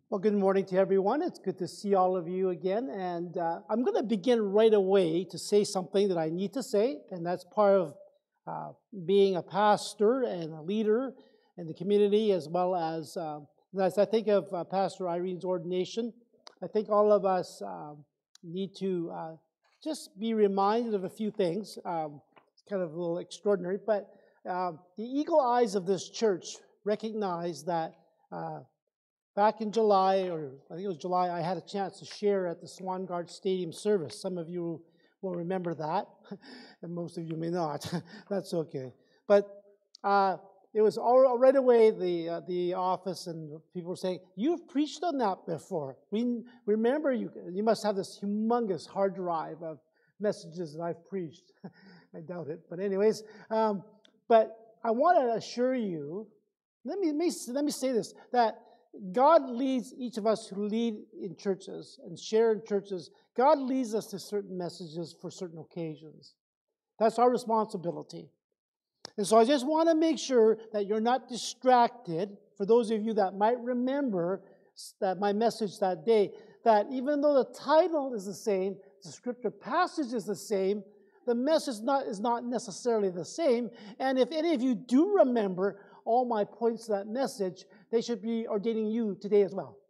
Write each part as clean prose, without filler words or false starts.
Well, good morning to everyone. It's good to see all of you again. And I'm going to begin right away to say something that I need to say, and that's part of being a pastor and a leader in the community, as well as I think of Pastor Irene's ordination. I think all of us need to just be reminded of a few things. It's kind of a little extraordinary, but the eagle eyes of this church recognize that back in July, or I think it was July, I had a chance to share at the Swangard Stadium service. Some of you will remember that, and most of you may not. That's okay. But it was all right away, the office and people were saying, "You've preached on that before. We remember you must have this humongous hard drive of messages that I've preached." I doubt it. But anyways, but I want to assure you, let me say this, that God leads each of us who lead in churches and share in churches. God leads us to certain messages for certain occasions. That's our responsibility. And so I just want to make sure that you're not distracted. For those of you that might remember that my message that day, that even though the title is the same, the scripture passage is the same, the message is not necessarily the same. And if any of you do remember all my points to that message, they should be ordaining you today as well.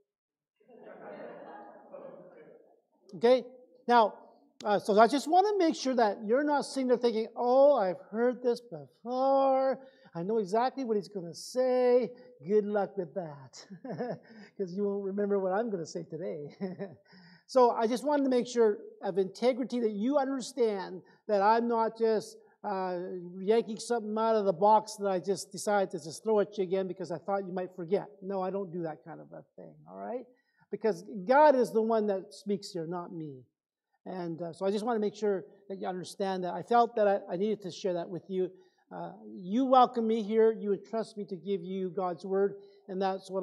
Okay? Now, so I just want to make sure that you're not sitting there thinking, "Oh, I've heard this before. I know exactly what he's going to say. Good luck with that." Because you won't remember what I'm going to say today. So I just wanted to make sure of integrity, that you understand that I'm not just yanking something out of the box that I just decided to just throw at you again because I thought you might forget. No, I don't do that kind of a thing, all right? Because God is the one that speaks here, not me. And so I just want to make sure that you understand that. I felt that I needed to share that with you. You welcome me here. You entrust me to give you God's word, and that's what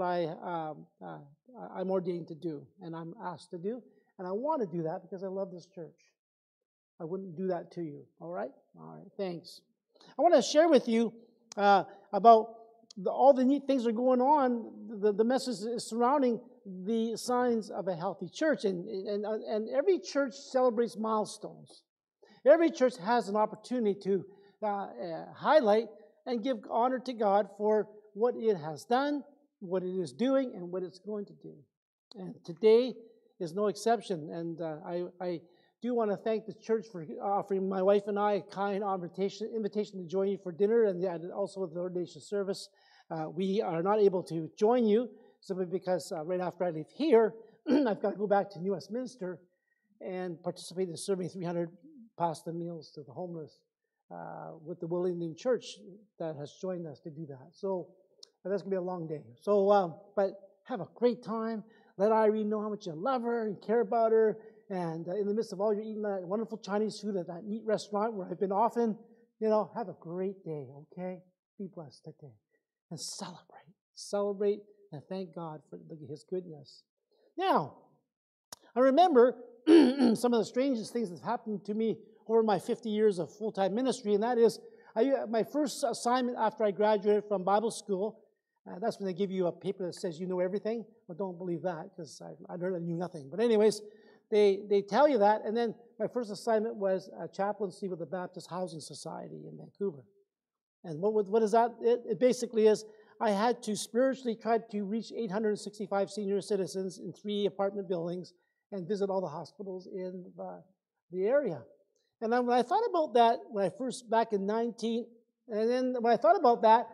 I'm ordained to do, and I'm asked to do. And I want to do that because I love this church. I wouldn't do that to you. All right? All right. Thanks. I want to share with you about all the neat things that are going on. The message is surrounding the signs of a healthy church. And every church celebrates milestones. Every church has an opportunity to highlight and give honor to God for what it has done, what it is doing, and what it's going to do. And today is no exception. And I do want to thank the church for offering my wife and I a kind invitation to join you for dinner, and also the ordination service. We are not able to join you simply because right after I leave here, I've got to go back to New Westminster and participate in serving 300 pasta meals to the homeless with the Willingdon Church that has joined us to do that. So that's going to be a long day. So, but have a great time. Let Irene know how much you love her and care about her. And in the midst of all you're eating that wonderful Chinese food at that neat restaurant where I've been often, have a great day, okay? Be blessed today. And celebrate. Celebrate and thank God for His goodness. Now, I remember some of the strangest things that happened to me over my 50 years of full-time ministry, and that is my first assignment after I graduated from Bible school. That's when they give you a paper that says you know everything. Well, don't believe that, because I learned I knew nothing. But anyways, they tell you that, and then my first assignment was a chaplaincy with the Baptist Housing Society in Vancouver. And what is that? It basically is I had to spiritually try to reach 865 senior citizens in 3 apartment buildings and visit all the hospitals in the area. And then when I thought about that, back in 19, and then when I thought about that,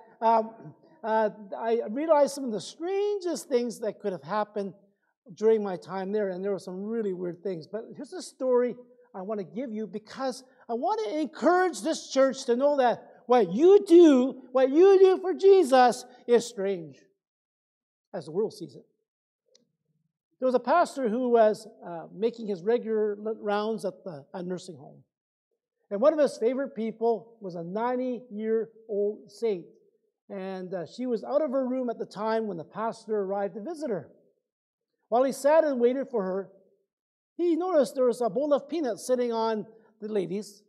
I realized some of the strangest things that could have happened during my time there, and there were some really weird things. But here's a story I want to give you because I want to encourage this church to know that what you do for Jesus is strange, as the world sees it. There was a pastor who was making his regular rounds at a nursing home. And one of his favorite people was a 90-year-old saint. And she was out of her room at the time when the pastor arrived to visit her. While he sat and waited for her, he noticed there was a bowl of peanuts sitting on the ladies'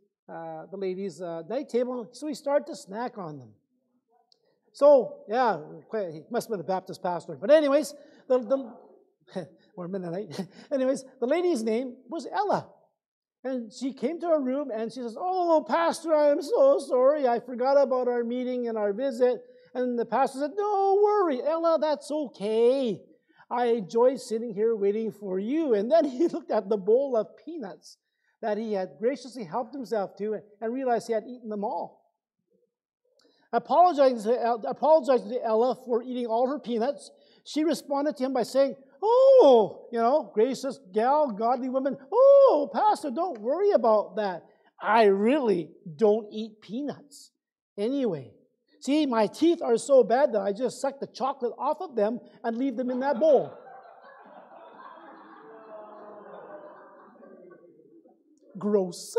night table, so he started to snack on them. So, yeah, he must have been a Baptist pastor. But anyways, or Mennonite. Anyways, the lady's name was Ella. And she came to our room and she says, "Oh, Pastor, I'm so sorry. I forgot about our meeting and our visit." And the pastor said, "Don't worry, Ella, that's okay. I enjoyed sitting here waiting for you." And then he looked at the bowl of peanuts that he had graciously helped himself to and realized he had eaten them all. Apologizing to Ella for eating all her peanuts, she responded to him by saying, "Oh, gracious gal, godly woman, oh, Pastor, don't worry about that. I really don't eat peanuts anyway. See, my teeth are so bad that I just suck the chocolate off of them and leave them in that bowl." Gross.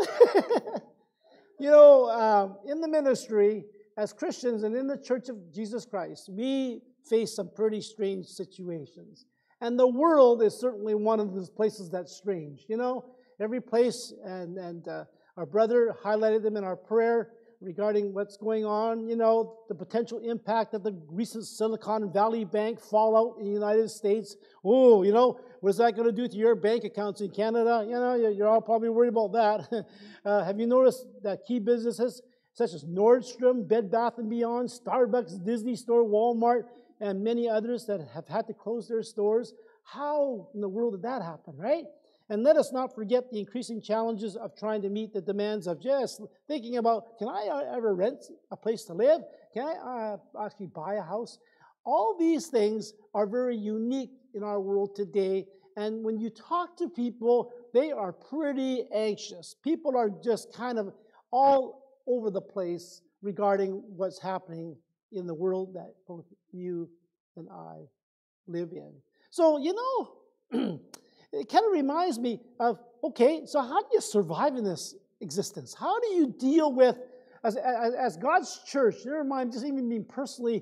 In the ministry, as Christians and in the Church of Jesus Christ, we face some pretty strange situations. And the world is certainly one of those places that's strange. Every place, and our brother highlighted them in our prayer regarding what's going on, the potential impact of the recent Silicon Valley Bank fallout in the United States. Oh, what is that going to do to your bank accounts in Canada? You're all probably worried about that. Have you noticed that key businesses such as Nordstrom, Bed Bath & Beyond, Starbucks, Disney Store, Walmart, and many others that have had to close their stores? How in the world did that happen, right? And let us not forget the increasing challenges of trying to meet the demands of just thinking about, can I ever rent a place to live? Can I actually buy a house? All these things are very unique in our world today. And when you talk to people, they are pretty anxious. People are just kind of all over the place regarding what's happening in the world that both you and I live in. So, it kind of reminds me of, okay, so how do you survive in this existence? How do you deal with, as God's church, never mind just even being personally,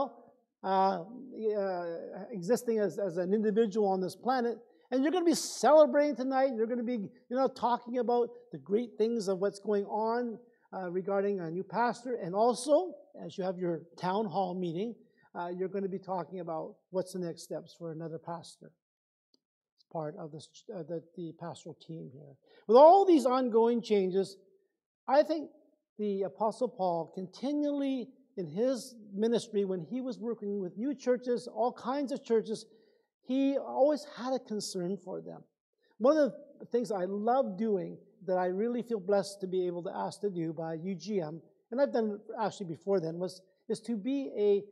existing as an individual on this planet, and you're going to be celebrating tonight, and you're going to be, talking about the great things of what's going on regarding a new pastor, and also, as you have your town hall meeting, you're going to be talking about what's the next steps for another pastor. It's part of this, the pastoral team here. With all these ongoing changes, I think the Apostle Paul continually in his ministry, when he was working with new churches, all kinds of churches, he always had a concern for them. One of the things I love doing that I really feel blessed to be able to ask to do by UGM, and I've done it actually before then, is to be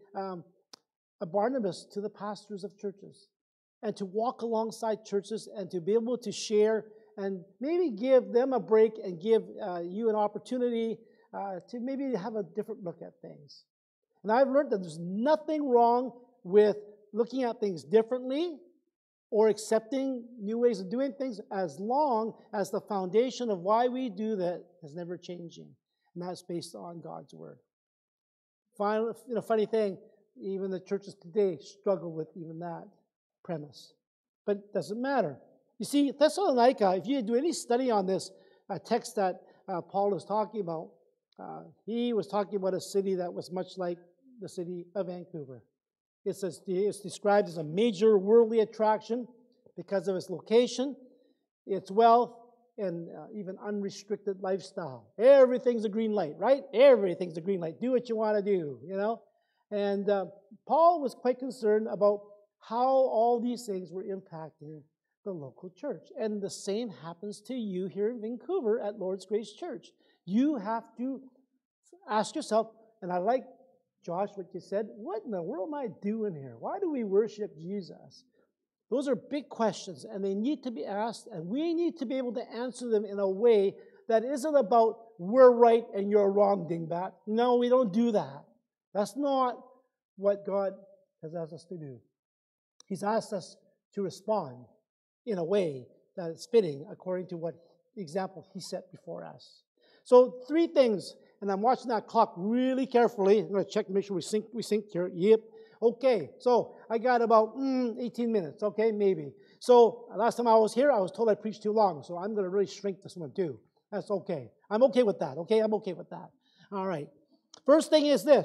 a Barnabas to the pastors of churches, and to walk alongside churches and to be able to share and maybe give them a break and give you an opportunity to maybe have a different look at things. And I've learned that there's nothing wrong with looking at things differently or accepting new ways of doing things, as long as the foundation of why we do that is never changing. And that's based on God's Word. Finally, funny thing, even the churches today struggle with even that premise. But it doesn't matter. You see, Thessalonica, if you do any study on this text that Paul is talking about, he was talking about a city that was much like the city of Vancouver. It's described as a major worldly attraction because of its location, its wealth, and even unrestricted lifestyle. Everything's a green light, right? Everything's a green light. Do what you want to do, And Paul was quite concerned about how all these things were impacting the local church. And the same happens to you here in Vancouver at Lord's Grace Church. You have to ask yourself, and I like, Josh, what you said, what in the world am I doing here? Why do we worship Jesus? Those are big questions, and they need to be asked, and we need to be able to answer them in a way that isn't about we're right and you're wrong, dingbat. No, we don't do that. That's not what God has asked us to do. He's asked us to respond in a way that is fitting according to what example He set before us. So 3 things, and I'm watching that clock really carefully. I'm going to check to make sure we sync here. Yep. Okay, so I got about 18 minutes, okay, maybe. So last time I was here, I was told I preached too long, so I'm going to really shrink this one too. That's okay. I'm okay with that, okay? I'm okay with that. All right. First thing is this.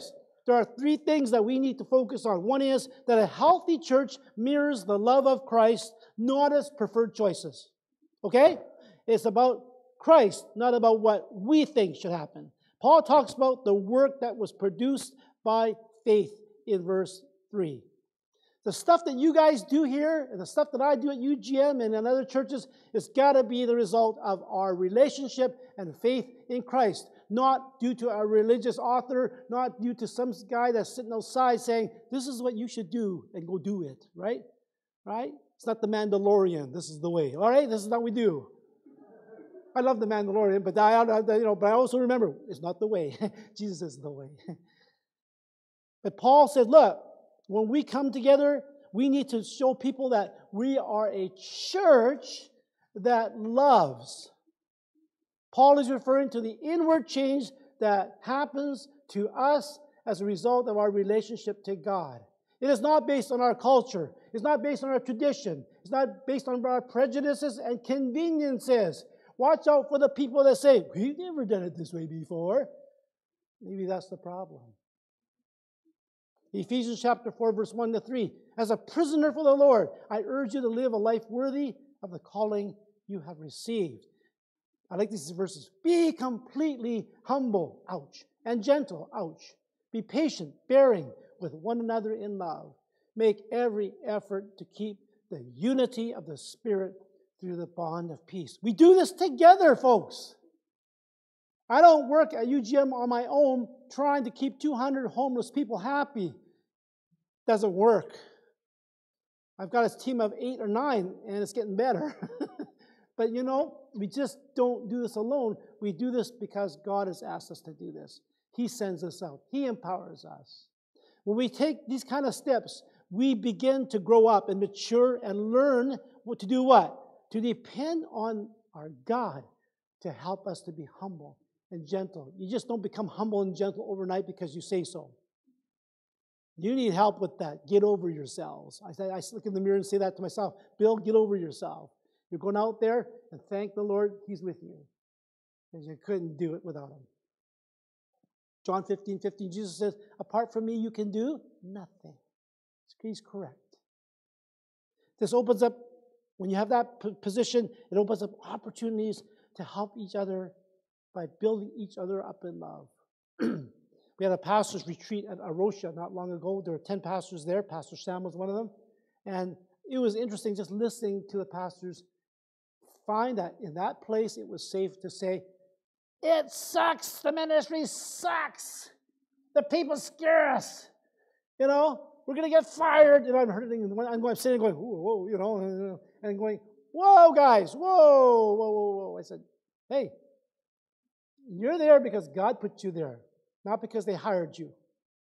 there are three things that we need to focus on. One is that a healthy church mirrors the love of Christ, not as preferred choices. Okay? It's about Christ, not about what we think should happen. Paul talks about the work that was produced by faith in verse 3. The stuff that you guys do here and the stuff that I do at UGM and in other churches, it's got to be the result of our relationship and faith in Christ, not due to a religious author, not due to some guy that's sitting outside saying, this is what you should do, and go do it, right? Right? It's not the Mandalorian. This is the way. All right? This is what we do. I love the Mandalorian, but I also remember it's not the way. Jesus is the way. But Paul said, look, when we come together, we need to show people that we are a church that loves. Paul is referring to the inward change that happens to us as a result of our relationship to God. It is not based on our culture. It's not based on our tradition. It's not based on our prejudices and conveniences. Watch out for the people that say, we've never done it this way before. Maybe that's the problem. Ephesians chapter 4, verse 1 to 3. As a prisoner for the Lord, I urge you to live a life worthy of the calling you have received. I like these verses. Be completely humble, ouch, and gentle, ouch. Be patient, bearing with one another in love. Make every effort to keep the unity of the Spirit through the bond of peace. We do this together, folks. I don't work at UGM on my own trying to keep 200 homeless people happy. Doesn't work. I've got a team of 8 or 9, and it's getting better. But we just don't do this alone. We do this because God has asked us to do this. He sends us out. He empowers us. When we take these kind of steps, we begin to grow up and mature and learn what to do what? To depend on our God to help us to be humble and gentle. You just don't become humble and gentle overnight because you say so. You need help with that. Get over yourselves. I look in the mirror and say that to myself. Bill, get over yourself. You're going out there and thank the Lord He's with you. Because you couldn't do it without Him. John 15:15, Jesus says, apart from me you can do nothing. He's correct. This opens up, when you have that position, it opens up opportunities to help each other by building each other up in love. We had a pastor's retreat at Arosha not long ago. There were 10 pastors there. Pastor Sam was one of them. And it was interesting just listening to the pastors find that in that place it was safe to say, it sucks. The ministry sucks. The people scare us. We're going to get fired. And I'm sitting going, whoa, and going, whoa, guys, whoa. I said, hey, you're there because God put you there, not because they hired you.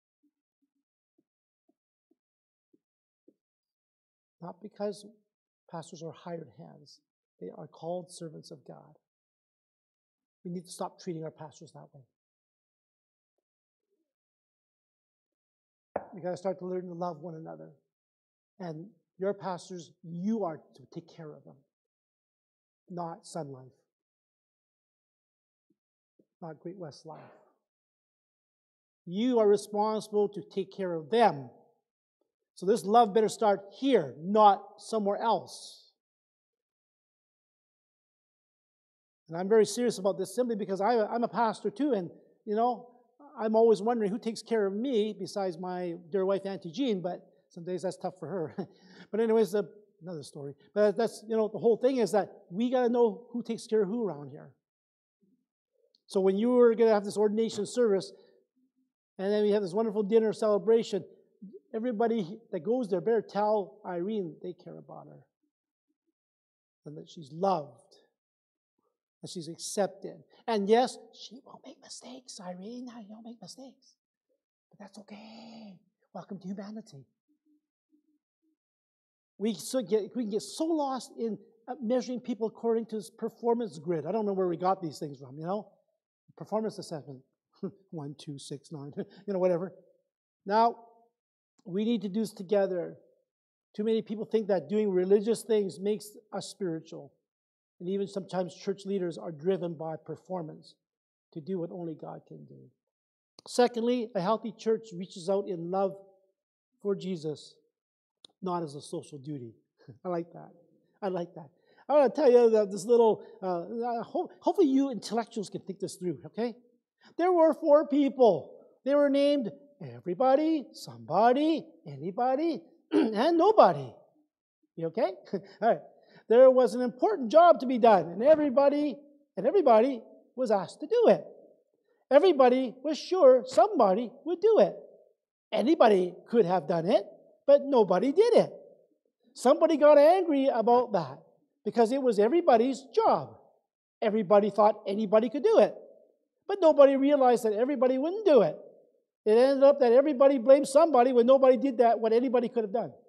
Not because pastors are hired hands. They are called servants of God. We need to stop treating our pastors that way. We got to start to learn to love one another. And your pastors, you are to take care of them. Not Sun Life. Not Great West Life. You are responsible to take care of them. So this love better start here, not somewhere else. And I'm very serious about this simply because I'm a pastor too, and I'm always wondering who takes care of me besides my dear wife Auntie Jean, but some days that's tough for her. But anyways, another story. But that's, the whole thing is that we got to know who takes care of who around here. So when you were going to have this ordination service, and then we have this wonderful dinner celebration, everybody that goes there better tell Irene they care about her. And that she's loved. And she's accepted. And yes, she will make mistakes, Irene. You'll make mistakes. But that's okay. Welcome to humanity. We can get so lost in measuring people according to this performance grid. I don't know where we got these things from, Performance assessment. 1, 2, 6, 9, whatever. Now, we need to do this together. Too many people think that doing religious things makes us spiritual. And even sometimes church leaders are driven by performance to do what only God can do. Secondly, a healthy church reaches out in love for Jesus, not as a social duty. I like that. I like that. I want to tell you that this little, hopefully you intellectuals can think this through, okay? There were 4 people. They were named everybody, somebody, anybody, and nobody. You okay? All right. There was an important job to be done, and everybody was asked to do it. Everybody was sure somebody would do it. Anybody could have done it, but nobody did it. Somebody got angry about that because it was everybody's job. Everybody thought anybody could do it, but nobody realized that everybody wouldn't do it. It ended up that everybody blamed somebody when nobody did that, what anybody could have done.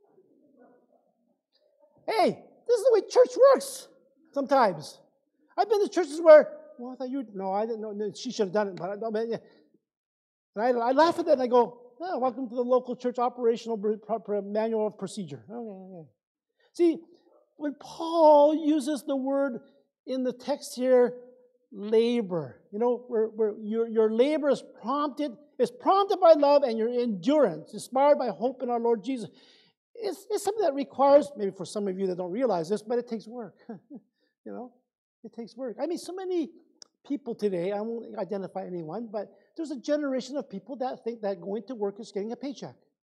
Hey, this is the way church works sometimes. I've been to churches where, well, I thought you, no, I didn't know, no, she should have done it. And I laugh at that and I go, oh, welcome to the local church operational manual of procedure. Okay. See, when Paul uses the word in the text here, labor, where your labor is prompted by love, and your endurance, inspired by hope in our Lord Jesus. It's something that requires, maybe for some of you that don't realize this, but it takes work. It takes work. I mean, so many people today, I won't identify anyone, but there's a generation of people that think that going to work is getting a paycheck.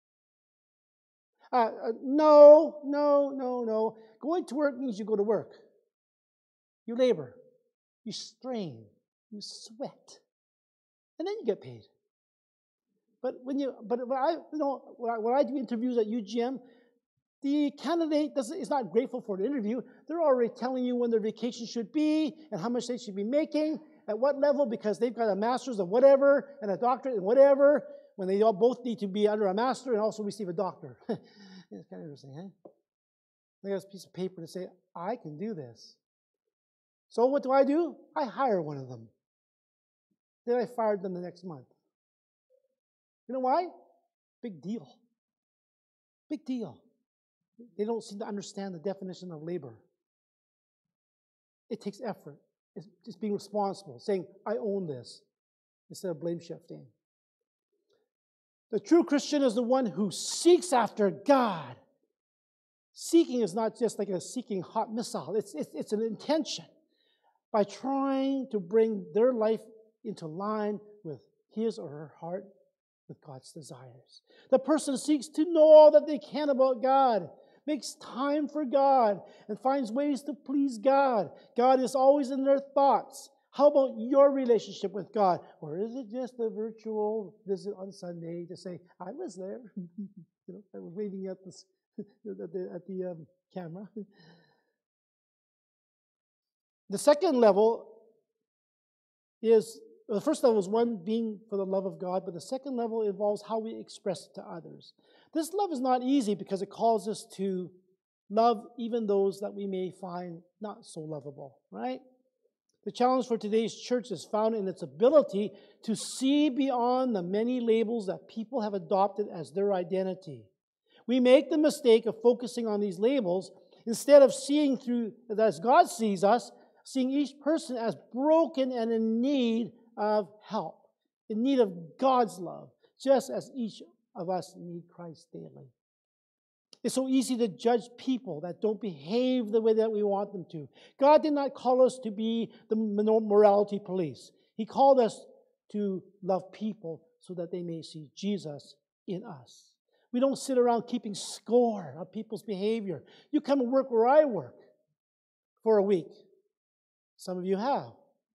No. Going to work means you go to work. You labor. You strain. You sweat. And then you get paid. But when I do interviews at UGM, the candidate is not grateful for the interview. They're already telling you when their vacation should be and how much they should be making, at what level, because they've got a master's of whatever and a doctorate in whatever, when they all both need to be under a master and also receive a doctor. It's kind of interesting, huh? They got a piece of paper to say, I can do this. So what do? I hire one of them. Then I fired them the next month. You know why? Big deal. Big deal. They don't seem to understand the definition of labor. It takes effort. It's just being responsible, saying, I own this, instead of blame shifting. The true Christian is the one who seeks after God. Seeking is not just like a seeking hot missile. It's an intention. By trying to bring their life into line with his or her heart, with God's desires. The person seeks to know all that they can about God, makes time for God, and finds ways to please God. God is always in their thoughts. How about your relationship with God? Or is it just a virtual visit on Sunday to say, I was there. I was waving at the camera. The second level is, the first level is one being for the love of God, but the second level involves how we express it to others. This love is not easy because it calls us to love even those that we may find not so lovable, right? The challenge for today's church is found in its ability to see beyond the many labels that people have adopted as their identity. We make the mistake of focusing on these labels instead of seeing through, as God sees us, seeing each person as broken and in need of help, in need of God's love, just as each of us need Christ daily. It's so easy to judge people that don't behave the way that we want them to. God did not call us to be the morality police. He called us to love people so that they may see Jesus in us. We don't sit around keeping score of people's behavior. You come and work where I work for a week. Some of you have.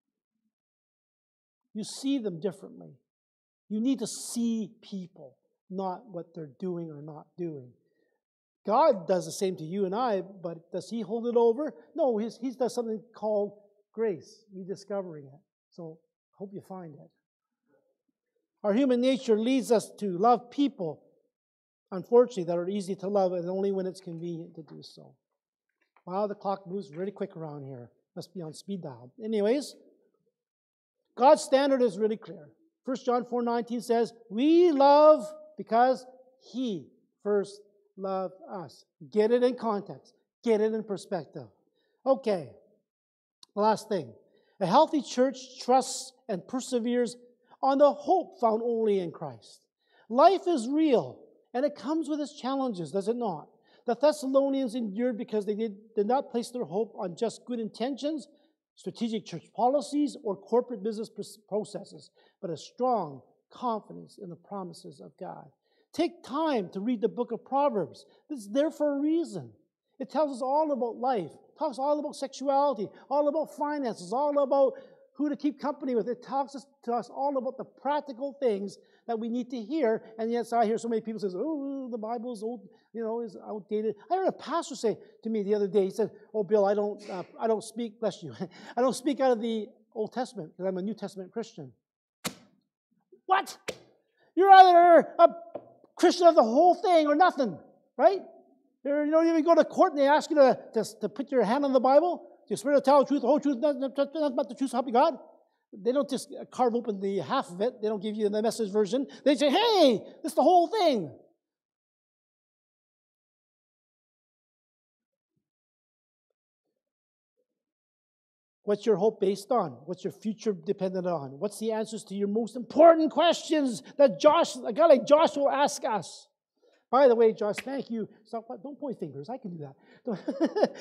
You see them differently. You need to see people, not what they're doing or not doing. God does the same to you and I, but does He hold it over? No, He does something called grace, rediscovering it. So, hope you find it. Our human nature leads us to love people, unfortunately, that are easy to love, and only when it's convenient to do so. Wow, the clock moves really quick around here. Must be on speed dial. Anyways, God's standard is really clear. 1 John 4:19 says, we love because He first loved us. Get it in context. Get it in perspective. Okay, last thing. A healthy church trusts and perseveres on the hope found only in Christ. Life is real, and it comes with its challenges, does it not? The Thessalonians endured because they did not place their hope on just good intentions, strategic church policies, or corporate business processes, but a strong confidence in the promises of God. Take time to read the book of Proverbs. It's there for a reason. It tells us all about life. It talks all about sexuality, all about finances, all about who to keep company with. It talks to us all about the practical things that we need to hear. And yes, I hear so many people say, "Oh, the Bible is old, is outdated." I heard a pastor say to me the other day. He said, "Oh, Bill, I don't speak. Bless you. I don't speak out of the Old Testament because I'm a New Testament Christian." What? You're either a Christian of the whole thing or nothing, right? You don't even go to court and they ask you to put your hand on the Bible. You swear to tell the truth, the whole truth, nothing but the truth, so help you God. They don't just carve open the half of it. They don't give you the Message version. They say, "Hey, this is the whole thing." What's your hope based on? What's your future dependent on? What's the answers to your most important questions that a guy like Josh will ask us? By the way, Josh, thank you. Don't point fingers. I can do that.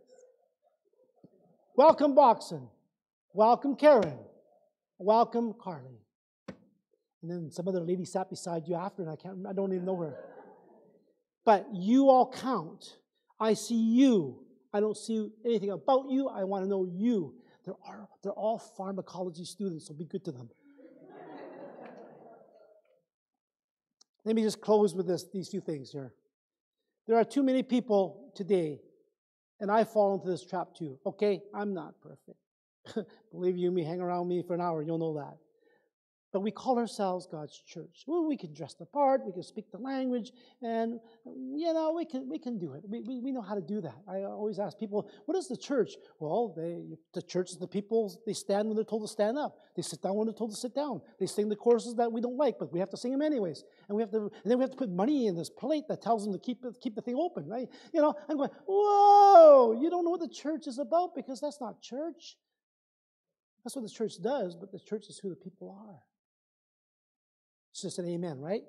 Welcome, Boxon. Welcome, Karen. Welcome, Carly. And then some other lady sat beside you after, and I don't even know her. But you all count. I see you. I don't see anything about you. I want to know you. They're all pharmacology students, so be good to them. Let me just close with these few things here. There are too many people today, and I fall into this trap too. Okay, I'm not perfect. Believe you me, hang around me for an hour, you'll know that. But we call ourselves God's church. Well, we can dress the part, we can speak the language, and we can do it. We know how to do that. I always ask people, what is the church? Well, the church is the people, they stand when they're told to stand up. They sit down when they're told to sit down. They sing the choruses that we don't like, but we have to sing them anyways. And then we have to put money in this plate that tells them to keep the thing open, right? I'm going, whoa, you don't know what the church is about because that's not church. That's what the church does, but the church is who the people are. It's just an amen, right?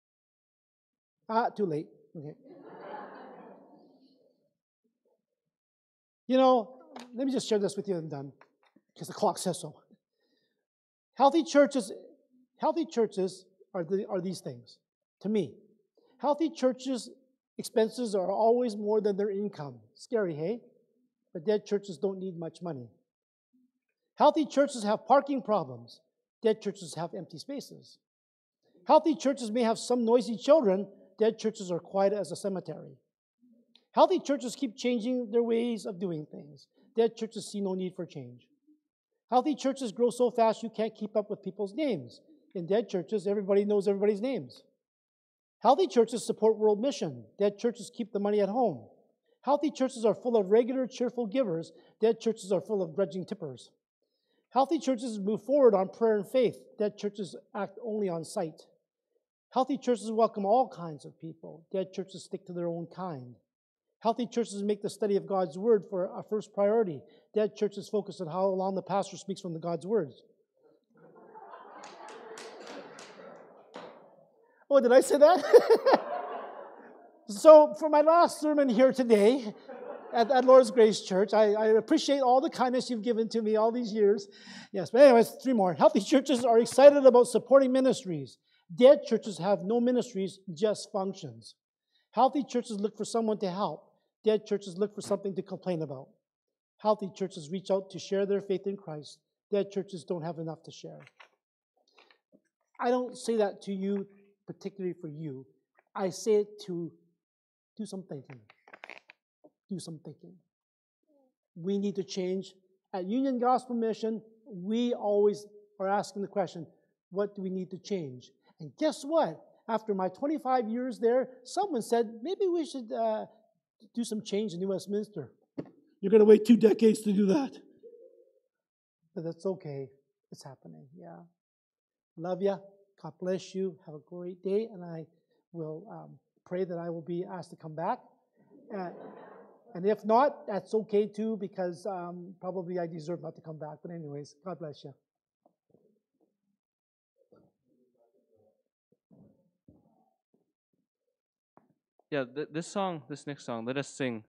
Too late. Okay. Let me just share this with you and I'm done, because the clock says so. Healthy churches are these things, to me. Healthy churches' expenses are always more than their income. Scary, hey? But dead churches don't need much money. Healthy churches have parking problems. Dead churches have empty spaces. Healthy churches may have some noisy children. Dead churches are quiet as a cemetery. Healthy churches keep changing their ways of doing things. Dead churches see no need for change. Healthy churches grow so fast you can't keep up with people's names. In dead churches, everybody knows everybody's names. Healthy churches support world mission. Dead churches keep the money at home. Healthy churches are full of regular, cheerful givers. Dead churches are full of grudging tippers. Healthy churches move forward on prayer and faith. Dead churches act only on sight. Healthy churches welcome all kinds of people. Dead churches stick to their own kind. Healthy churches make the study of God's word for a first priority. Dead churches focus on how long the pastor speaks from God's words. Oh, did I say that? So for my last sermon here today at Lord's Grace Church, I appreciate all the kindness you've given to me all these years. Yes, but anyways, 3 more. Healthy churches are excited about supporting ministries. Dead churches have no ministries, just functions. Healthy churches look for someone to help. Dead churches look for something to complain about. Healthy churches reach out to share their faith in Christ. Dead churches don't have enough to share. I don't say that to you particularly for you. I say it to do some thinking. Do some thinking. We need to change. At Union Gospel Mission, we always are asking the question, what do we need to change? And guess what? After my 25 years there, someone said, maybe we should do some change in New Westminster. You're going to wait 2 decades to do that. But that's okay. It's happening, yeah. Love you. God bless you. Have a great day. And I will pray that I will be asked to come back. And if not, that's okay too, because probably I deserve not to come back. But anyways, God bless you. this next song, let us sing